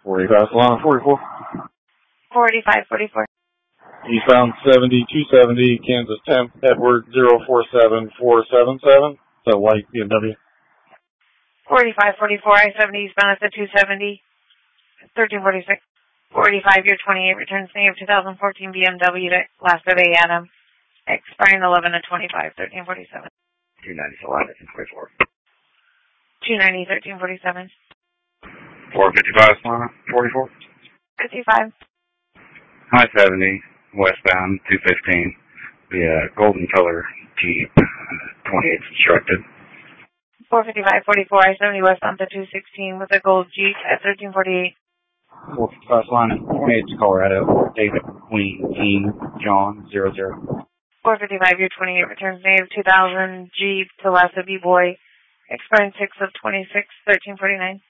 45 Solana 44. 4544. Eastbound 70, 270, Kansas 10th, Edward 047477. So white BMW. 4544, I-70 eastbound at the 270, 1346. 45, your 28, returns negative 2014 BMW to last of A Adam, expiring 11 of 25, 1347. 290 Solana 44. 290, 1347. 455 Solana 44. 55. I-70, westbound 215, the golden color Jeep, 28 instructed. 455, 44, I-70 westbound to 216 with a gold Jeep at 1348. 455 Solana 28 Colorado, David, Queen, King, John, 00. 455, your 28, returns negative 2000 Jeep to Lhasa B-Boy, expiring 6 of 26, 1349.